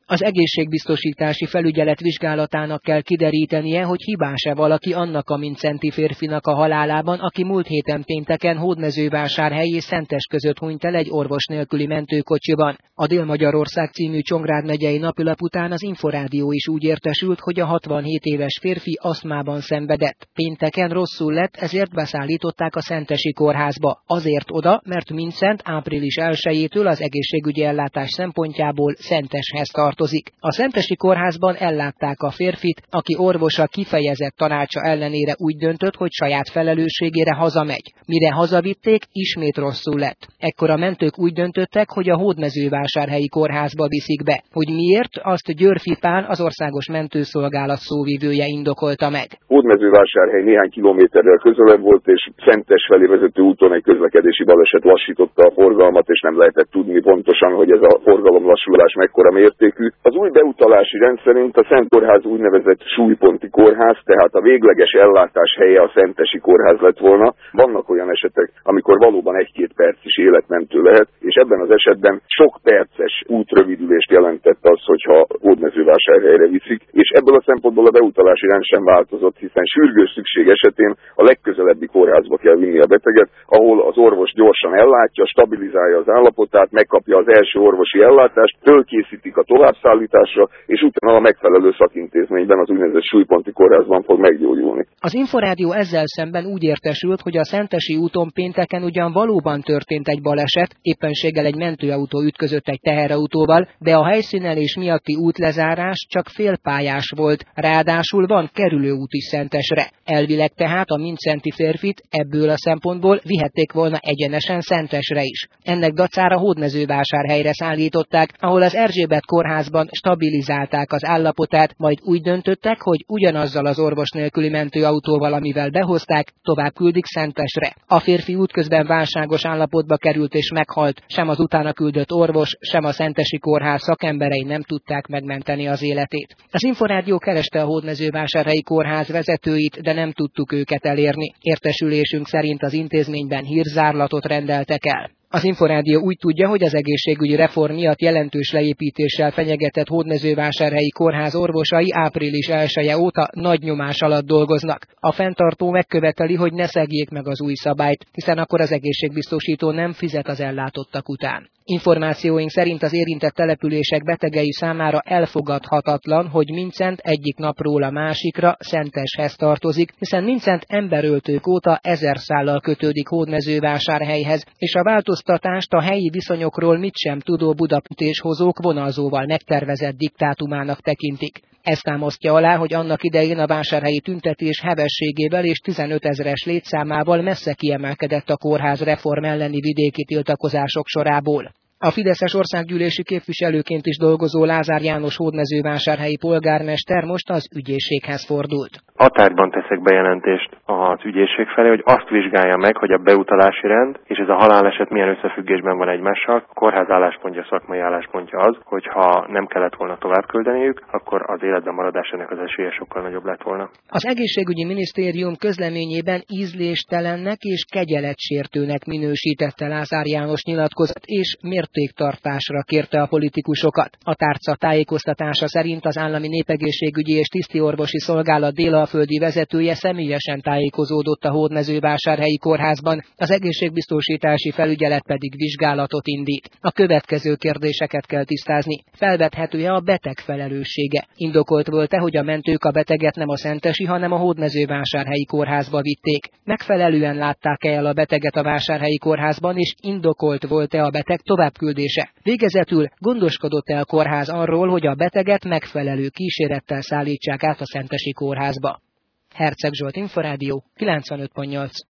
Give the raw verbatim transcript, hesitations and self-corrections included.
Az egészségbiztosítási felügyelet vizsgálatának kell kiderítenie, hogy hibás-e valaki annak a mincenti férfinak a halálában, aki múlt héten pénteken Hódmezővásárhely és Szentes között hunyt el egy orvos nélküli mentőkocsiban. A Dél-Magyarország című Csongrád megyei napilap után az Inforádió is úgy értesült, hogy a hatvanhét éves férfi asztmában szenvedett. Pénteken rosszul lett, ezért beszállították a Szentesi kórházba. Azért oda, mert Mincent április elsejétől az egészségügyi ellátás szempontjából Szenteshez tart. A Szentesi kórházban ellátták a férfit, aki orvosa kifejezett tanácsa ellenére úgy döntött, hogy saját felelősségére hazamegy. Mire hazavitték, ismét rosszul lett. Ekkor a mentők úgy döntöttek, hogy a Hódmezővásárhelyi kórházba viszik be. Hogy miért, azt Györfi Pál, az Országos Mentőszolgálat szóvivője indokolta meg. Hódmezővásárhely néhány kilométerrel közelebb volt, és Szentes felé vezető úton egy közlekedési baleset lassította a forgalmat, és nem lehetett tudni pontosan, hogy ez a forgalomlassulás mekkora mértékű. Az új beutalási rend szerint a Szent Kórház úgynevezett súlyponti kórház, tehát a végleges ellátás helye a Szentesi kórház lett volna. Vannak olyan esetek, amikor valóban egy-két perc is életmentő lehet, és ebben az esetben sok perces útrövidülést jelentett az, hogyha Hódmezővásárhelyre viszik, és ebből a szempontból a beutalási rend sem változott, hiszen sürgős szükség esetén a legközelebbi kórházba kell vinni a beteget, ahol az orvos gyorsan ellátja, stabilizálja az állapotát, megkapja az első orvosi ellátást, fölkészítik a továbbszállításra, és utána a megfelelő szakintézményben, az úgynevezett súlyponti kórházban fog meggyógyulni. Az Inforádió ezzel szemben úgy értesült, hogy a Szentesi úton pénteken ugyan valóban történt egy baleset, éppenséggel egy mentőautó ütközött egy teherautóval, de a helyszínelés miatti útlezárás csak félpályás volt, ráadásul van kerülőút is Szentesre. Elvileg tehát a mincenti férfit ebből a szempontból vihették volna egyenesen Szentesre is. Ennek dacára Hódmezővásárhelyre szállították, ahol az Erzsébet kórházban stabilizálták az állapotát, majd úgy döntöttek, hogy ugyanazzal az orvos nélküli mentőautóval, amivel behozták, tovább küldik Szentesre. A férfi útközben válságos állapotba került és meghalt, sem az utána küldött orvos, sem a Szentesi kórház szakemberei nem tudták megmenteni az életét. Az Inforádió kereste a Hódmezővásárhelyi kórház vezetőit, de nem tudtuk őket elérni. Értesülésünk szerint az intézményben hírzárlatot rendeltek el. Az Inforádió úgy tudja, hogy az egészségügyi reform miatt jelentős leépítéssel fenyegetett Hódmezővásárhelyi kórház orvosai április elseje óta nagy nyomás alatt dolgoznak. A fenntartó megköveteli, hogy ne szegjék meg az új szabályt, hiszen akkor az egészségbiztosító nem fizet az ellátottak után. Információink szerint az érintett települések betegei számára elfogadhatatlan, hogy Mincent egyik napról a másikra Szenteshez tartozik, hiszen Mincent emberöltők óta ezer szállal kötődik Hódmezővásárhelyhez, és a változtatást a helyi viszonyokról mit sem tudó budaütéshozók vonalzóval megtervezett diktátumának tekintik. Ezt támasztja alá, hogy annak idején a vásárhelyi tüntetés hevességével és tizenötezres létszámával messze kiemelkedett a kórház reform elleni vidéki tiltakozások sorából. A fideszes országgyűlési képviselőként is dolgozó Lázár János hódmezővásárhelyi polgármester most az ügyészséghez fordult. Határban teszek bejelentést az ügyészség felé, hogy azt vizsgálja meg, hogy a beutalási rend és ez a haláleset milyen összefüggésben van egymással. A kórház álláspontja, szakmai álláspontja az, hogy ha nem kellett volna tovább küldeniük, akkor az életben maradásának az esélye sokkal nagyobb lett volna. Az egészségügyi minisztérium közleményében ízléstelennek és kegyeletsértőnek minősítette Lázár János nyilatkozat, és mértéktartásra kérte a politikusokat. A tárca tájékoztatása szerint az Állami Népegészségügyi és Tisztiorvosi Szolgálat délalföldi vezetője személyesen tájékozódott a Hódmezővásárhelyi kórházban, az egészségbiztosítási felügyelet pedig vizsgálatot indít. A következő kérdéseket kell tisztázni. Felvethető-e a beteg felelőssége? Indokolt volt-e, hogy a mentők a beteget nem a Szentesi, hanem a Hódmezővásárhelyi kórházba vitték? Megfelelően látták-e el a beteget a Vásárhelyi kórházban, és indokolt volt-e a beteg továbbküldése? Végezetül gondoskodott-e a kórház arról, hogy a beteget megfelelő kísérettel szállítsák át a Szentesi kórházba? Herceg Zsolt, Inforádió, kilencvenöt pont nyolc.